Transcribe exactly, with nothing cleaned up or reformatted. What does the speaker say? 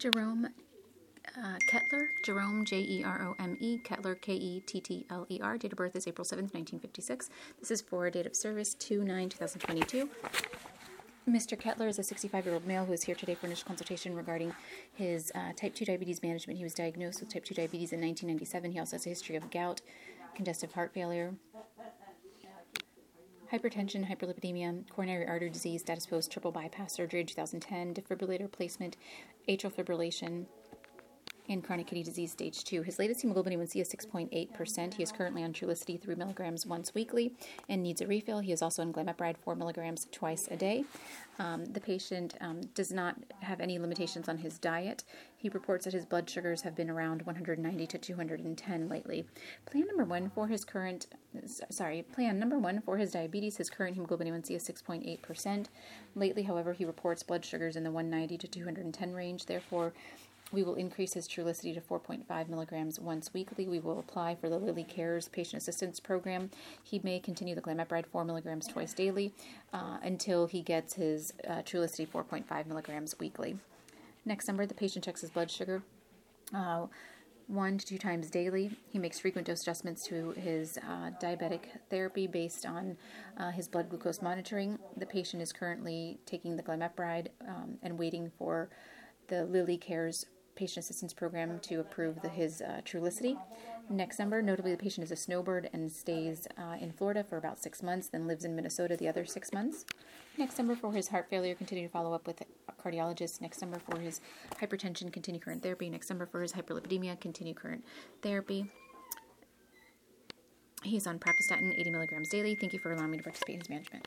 Jerome uh, Kettler, Jerome, J E R O M E, Kettler, K E T T L E R. Date of birth is April seventh, nineteen fifty-six. This is for date of service two nine twenty twenty-two. Mister Kettler is a sixty-five-year-old male who is here today for initial consultation regarding his uh, type two diabetes management. He was diagnosed with type two diabetes in nineteen ninety-seven. He also has a history of gout, congestive heart failure, hypertension, hyperlipidemia, coronary artery disease, status post triple bypass surgery in two thousand ten, defibrillator placement, atrial fibrillation, and chronic kidney disease stage two. His latest hemoglobin A one C is six point eight percent. He is currently on Trulicity three milligrams once weekly and needs a refill. He is also on Glimepiride four milligrams twice a day. Um, the patient um, does not have any limitations on his diet. He reports that his blood sugars have been around one hundred ninety to two hundred ten lately. Plan number one for his current, sorry, plan number one for his diabetes, his current hemoglobin A one C is six point eight percent. Lately, however, he reports blood sugars in the one hundred ninety to two hundred ten range. Therefore, we will increase his Trulicity to four point five milligrams once weekly. We will apply for the Lilly Cares Patient Assistance Program. He may continue the Glimepiride four milligrams twice daily uh, until he gets his uh, Trulicity four point five milligrams weekly. Next number, the patient checks his blood sugar uh, one to two times daily. He makes frequent dose adjustments to his uh, diabetic therapy based on uh, his blood glucose monitoring. The patient is currently taking the Glimepiride um, and waiting for the Lilly Cares Patient Assistance Program to approve the, his uh, Trulicity. Next number, notably the patient is a snowbird and stays uh, in Florida for about six months, then lives in Minnesota the other six months. Next number for his heart failure, continue to follow up with a cardiologist. Next number for his hypertension, continue current therapy. Next number for his hyperlipidemia, continue current therapy. He is on Pravastatin, eighty milligrams daily. Thank you for allowing me to participate in his management.